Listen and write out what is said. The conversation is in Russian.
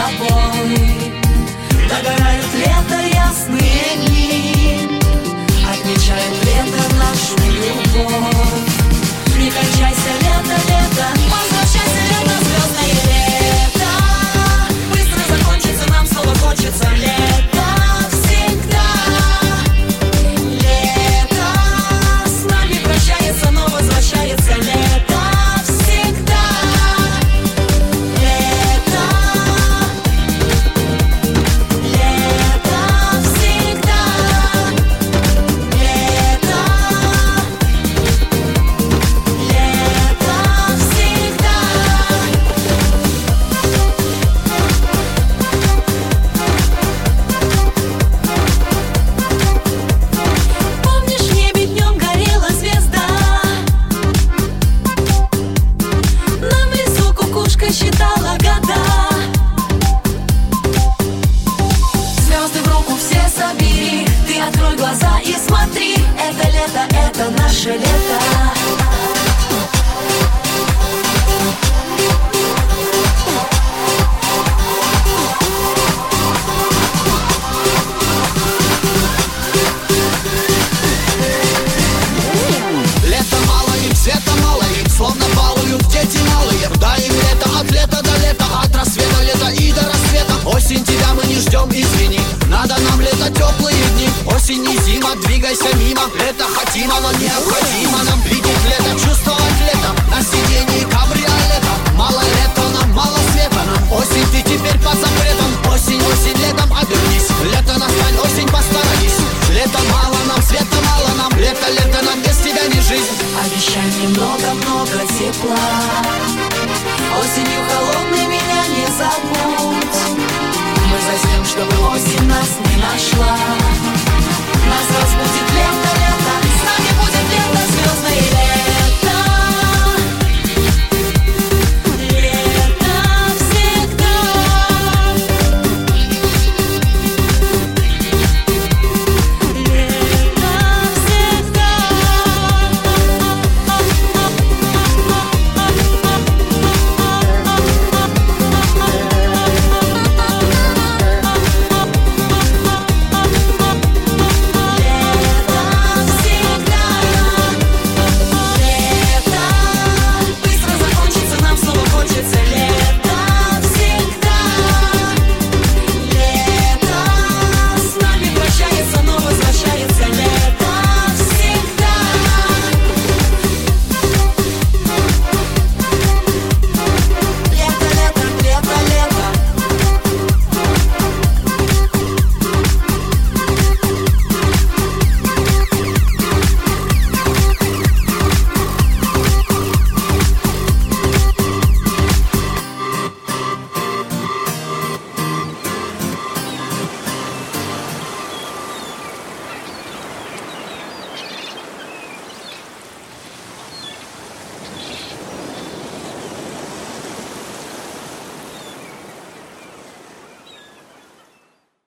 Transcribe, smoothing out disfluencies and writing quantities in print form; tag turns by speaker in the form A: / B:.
A: тобой. Догорают лето ясные дни, отмечает лето нашу любовь. Не кончайся, лето, лето, возвращайся, лето, звездное лето. Быстро закончится, нам снова хочется лето всегда. Лето с нами прощается, но возвращается лето всегда. Лето, лето всегда. Лето, лето всегда. Помнишь, в небе днем горела звезда, нам в лесу кукушка считала года. Звезды в руку все собери, ты открой глаза и смотри. Это лето, это наше лето.
B: Лето мало им, света мало им, словно балуют дети малые. Дай им лето от лета до лета, от рассвета лета и до рассвета. Осень, тебя мы не ждем, извини, надо нам лето, теплые дни. Осень и зима, двигайся мимо. Лето хотимо, но необходимо нам видеть лето, чувствовать лето. На сиденье кабриолета. Мало лета нам, мало света нам. Осень, ты теперь под запретом. Осень, осень, летом обернись. Лето настань, осень, постарайся. Лето мало нам, света мало нам. Лето, лето нам, без тебя не жизнь.
A: Обещаний много-много тепла. Осенью холодной меня не забудь. Мы заснем, чтобы осень нас не нашла.